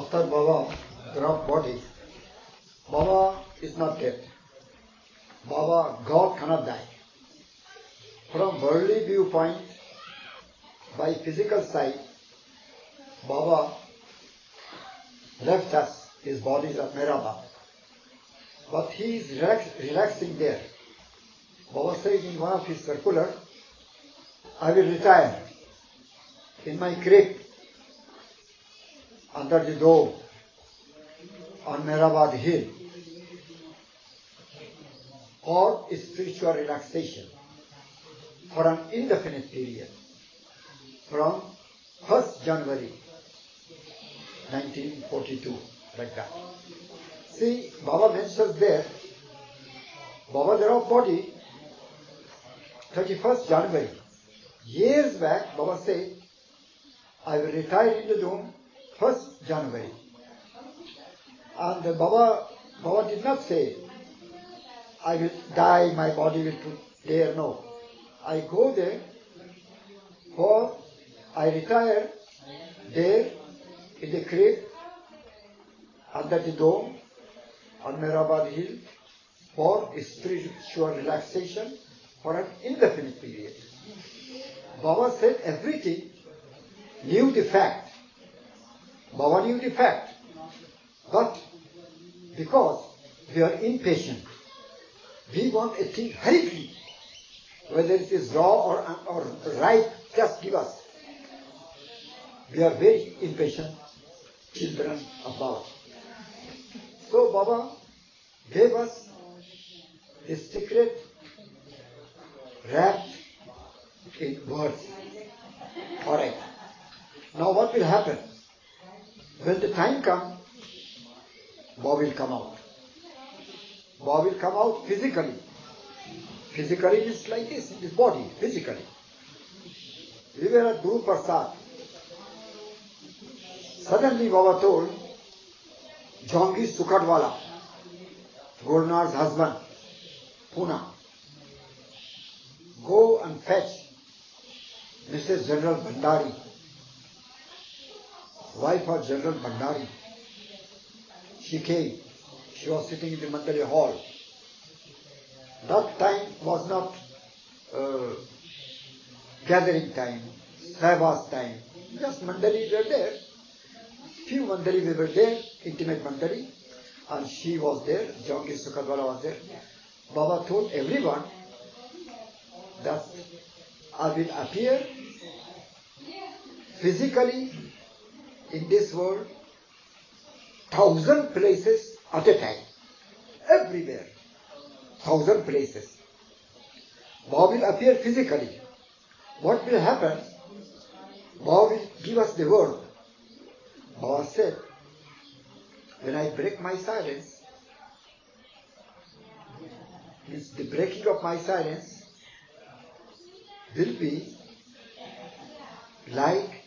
After Baba dropped body, Baba is not dead. Baba, God cannot die. From worldly viewpoint, by physical sight, Baba left us, his body is at Meraba. But he is relaxing there. Baba says in one of his circular, I will retire in my crib under the dome on Mehrabad Hill for spiritual relaxation for an indefinite period from 1st January 1942, like that. See, Baba mentions there, Baba dropped body 31st January. Years back, Baba said, I will retire in the dome 1st January. And Baba did not say, I will die, my body will put there. No. I go there, for I retire there in the crib under the dome on Mehrabad Hill for spiritual relaxation for an indefinite period. Baba said everything, knew the fact. Baba knew the fact. But because we are impatient, we want a thing hurriedly. Whether it is raw or ripe, just give us. We are very impatient children of Baba. So Baba gave us a secret wrapped in words. Alright. Now what will happen? When the time comes, Baba will come out. Baba will come out physically. Physically is like this, in this body, physically. We were at Guru Prasad. Suddenly Baba told Jongi Sukhatwala, Gurnar's husband, Pune, go and fetch Mrs. General Bhandari, wife of General Bhandari. She came. She was sitting in the Mandali hall. That time was not gathering time, Sahibas time. Just Mandali were there. Few Mandali we were there, intimate Mandali. And she was there, Jongi Sukhatwala was there. Baba told everyone that I will appear physically in this world 1,000 places at a time. Everywhere. 1,000 places. Baba will appear physically. What will happen? Baba will give us the word. Baba said, when I break my silence, means the breaking of my silence will be like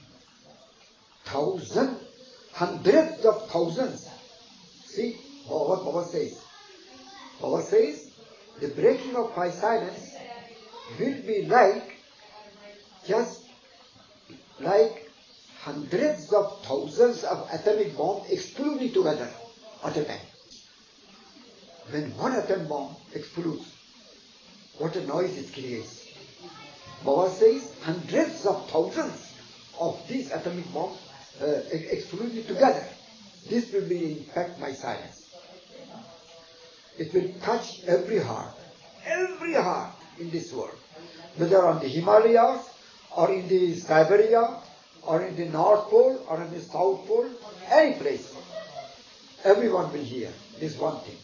hundreds of thousands. See what Baba says. Baba says, the breaking of my silence will be like, just like hundreds of thousands of atomic bombs exploding together at a time. When one atom bomb explodes, what a noise it creates. Baba says, hundreds of thousands of these atomic bombs exploding together. This will be in fact my silence. It will touch every heart in this world, whether on the Himalayas or in the Siberia or in the North Pole or in the South Pole, any place. Everyone will hear this one thing.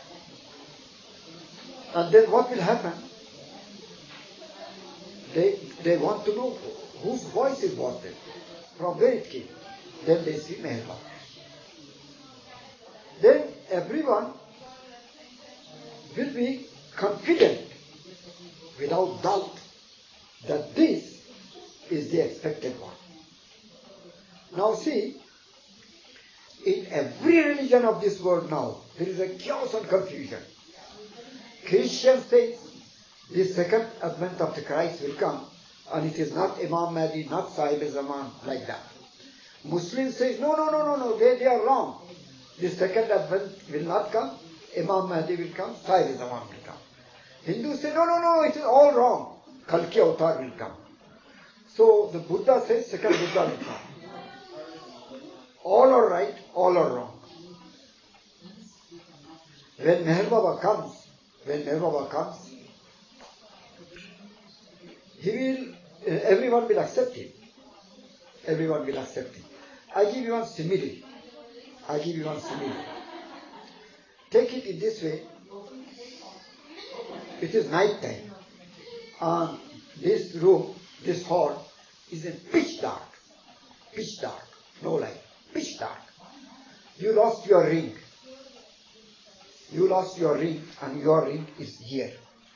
And then what will happen? They want to know whose voice is was there, from where it came. Then they see Mehrabad. Then everyone will be confident, without doubt, that this is the expected one. Now see, in every religion of this world now, there is a chaos and confusion. Christians say the second advent of the Christ will come, and it is not Imam Mahdi, not Sahib Zaman, like that. Muslims say, no, they are wrong. The second advent will not come, Imam Mahdi will come, Sahib Zaman will come. Hindus say, no, it is all wrong. Kalki Avatar will come. So the Buddha says, second Buddha will come. All are right, all are wrong. When Meher Baba comes, everyone will accept him. Everyone will accept him. I give you one simile. Take it in this way. It is night time. And this room, this hall, is in pitch dark. No light. Pitch dark. You lost your ring. And your ring is here.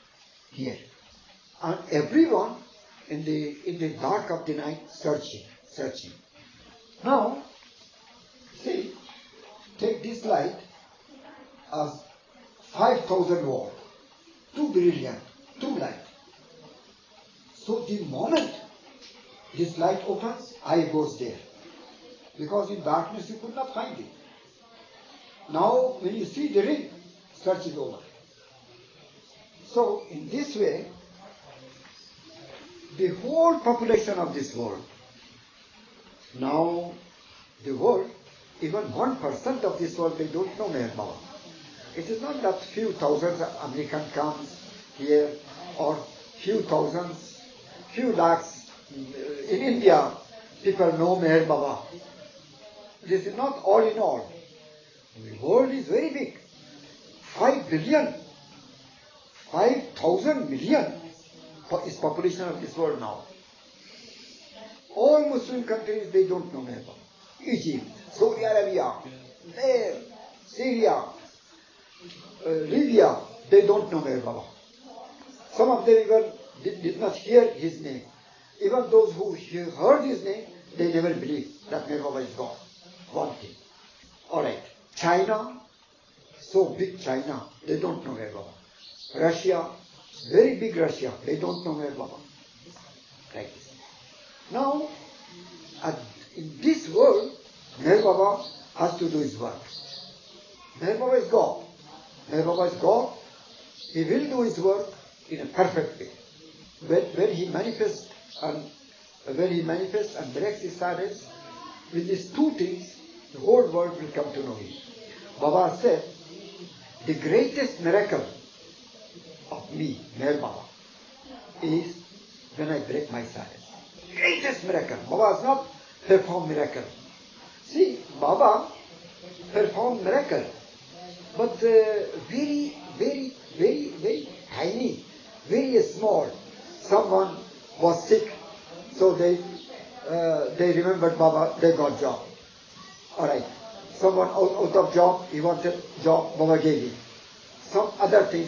And everyone in the dark of the night searching. Now, see, take this light as 5,000 watt, too brilliant, too light. So the moment this light opens, eye goes there. Because in darkness you could not find it. Now when you see the ring, search is over. So in this way, the whole population of this world, now the world, even 1% of this world, they don't know Meher Baba. It is not that few thousands American comes here, or few thousands, few lakhs in India, people know Meher Baba. This is not all in all. The world is very big. 5 billion, 5,000 million is population of this world now. All Muslim countries, they don't know Meher Baba. Egypt, Saudi Arabia, there, Syria, Libya, they don't know Meher Baba. Some of them even did not hear his name. Even those who heard his name, they never believed that Meher Baba is God. One thing. Alright. China, so big China, they don't know Meher Baba. Russia, very big Russia, they don't know Meher Baba. Like this. Now, in this world, Meher Baba has to do his work. Meher Baba is God. Meher Baba is God. He will do his work in a perfect way. When he manifests and breaks his silence, with these two things, the whole world will come to know him. Baba said, the greatest miracle of me, Meher Baba, is when I break my silence. Greatest miracle. Baba has not performed miracle. See, Baba performed miracle, but very, very, very, very tiny, very small. Someone was sick, so they remembered Baba, they got job. Alright. Someone out of job, he wanted job, Baba gave him. Some other thing.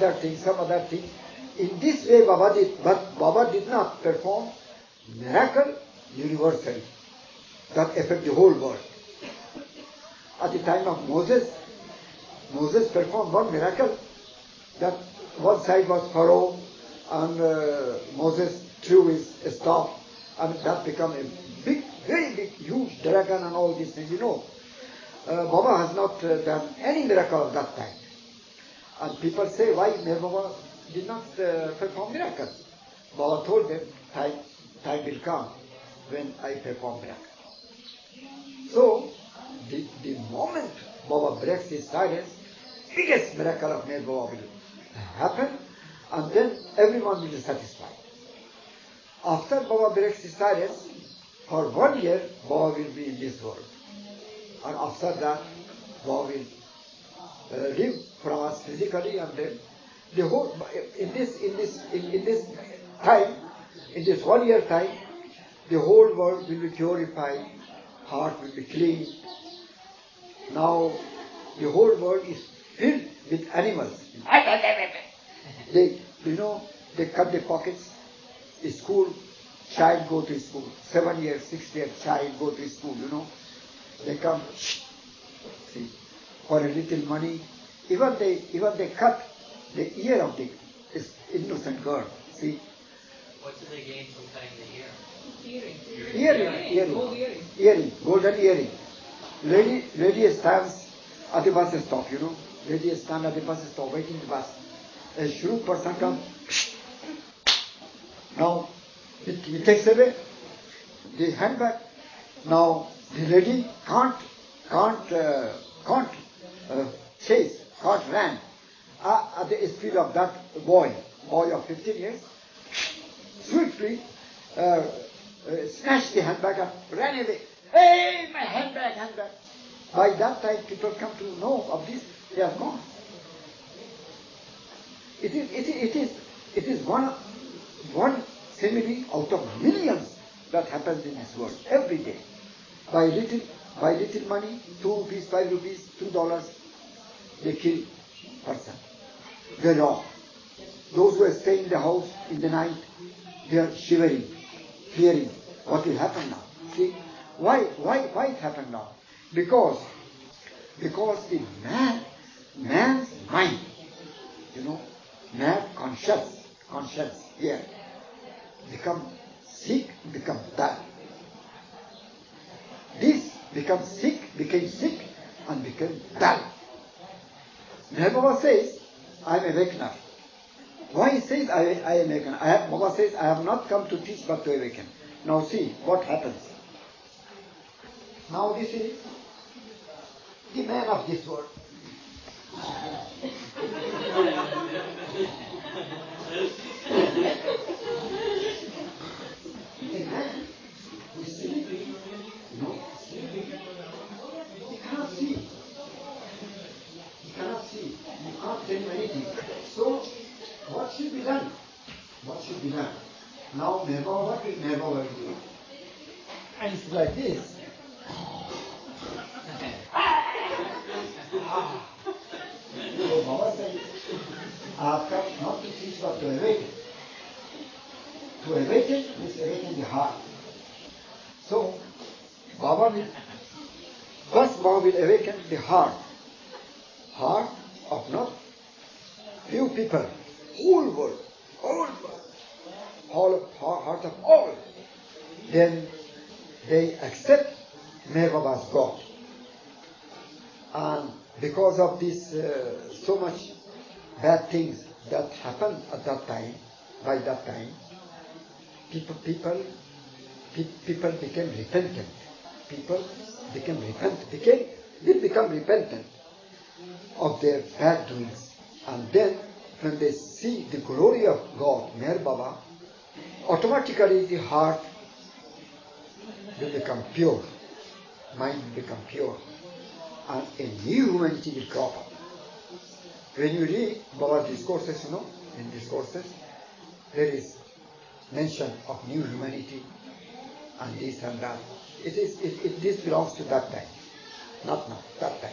In this way Baba did, but Baba did not perform miracle universally that affect the whole world. At the time of Moses performed one miracle, that one side was Pharaoh, and Moses threw his staff, and that became a big, very big, huge dragon and all these things, Baba has not done any miracle of that time. And people say, why Meher Baba did not perform miracle? Baba told them, time will come when I perform miracle. So, the moment Baba breaks his silence, biggest miracle of Meher Baba will happen, and then everyone will be satisfied. After Baba breaks his silence, for 1 year, Baba will be in this world. And after that, Baba will live from us physically, and then the whole, in this time, in this 1 year time, the whole world will be purified, heart will be clean. Now, the whole world is filled with animals. They cut the pockets. The school, child go to school. 7 years, 6 years, child go to school, They come, see, for a little money. Even they cut the ear of the innocent girl, see. What do they gain from cutting the ear? Earring, golden earring. Lady stands at the bus stop, Lady stands at the bus stop waiting the bus. A shrewd person comes. Now, he takes away the handbag. Now, the lady can't chase, can't run at the speed of that boy of 15 years. Swiftly snatched the handbag and ran away. Hey, my handbag. By that time, people come to know of this. They are gone. It is one simile out of millions that happens in this world every day. By little money, 2 rupees, 5 rupees, $2, they kill person. They rob. Those who stay in the house in the night, they are shivering, fearing what will happen now. See, why it happened now? Because the man's mind, man conscience here, become sick, become dull. This became sick and became dull. Baba says, I am a awakener. Why he says I am a awakener? Baba says, I have not come to teach but to awaken. Now see what happens. Now this is the man of this world. The man who is sleeping, he cannot see. He can't tell him anything. So, what should be done? Now, what will Meher do? And it's like this. So, Baba says, I have come not to teach but to awaken. To awaken is awaken the heart. So, Baba will awaken the heart. Heart of not few people, whole world, heart of all. Then they accept Meher Baba's God. And because of this, so much bad things that happened at that time, by that time, people became repentant. They become repentant of their bad doings. And then, when they see the glory of God, Meher Baba, automatically the heart will become pure, mind will become pure, and a new humanity will crop up. When you read Baba's discourses, in discourses, there is mention of new humanity and this and that. This belongs to that time, not now, that time.